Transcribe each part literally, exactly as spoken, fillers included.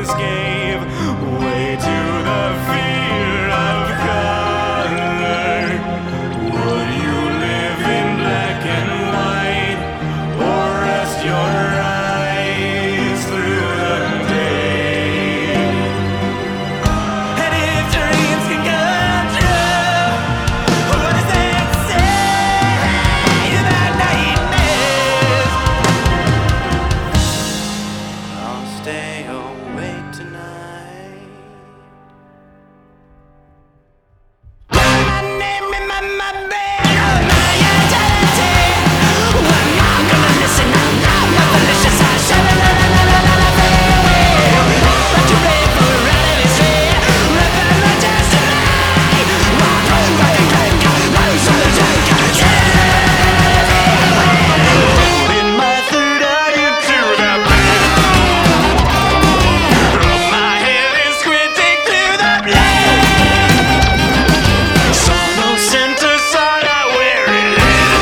eyes gave way to the fear of color. Would you live in black and white, or rest your eyes through the day? And if dreams can come true, what does that say about nightmares? I'll stay awake tonight. My name in my, my bed, my identity. When I'm gonna listen, I'm not my delicious. I shall la la la la la la feel. But you ready for reality's fear. Living my destiny. Walk home, back and take out. Rise on the tank, I Holding my third eye into the blade of my head and squinting through the blade. Saw no center, saw not where it is.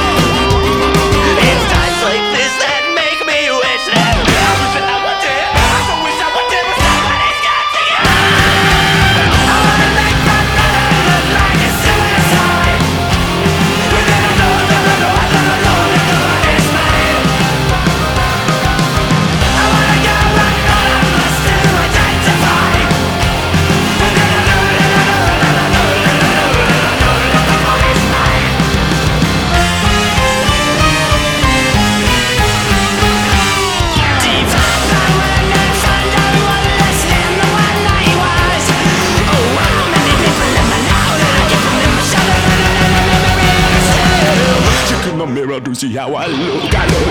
It's times like this that make me wish that everything I wanted, I wish I wanted was somebody's got to give. I wanna make my mother look like a suicide. But then I know, I know, I know, I know, I know that the one is mine. I wanna go and all I must do identify. But then I know, I know, I know, I know, I know, I know that the one is mine. Deep down I went and found out what less than the one I was. Oh, how many people am I now that I get from them? Shut up, memories too. Check in the mirror to see how I look. I look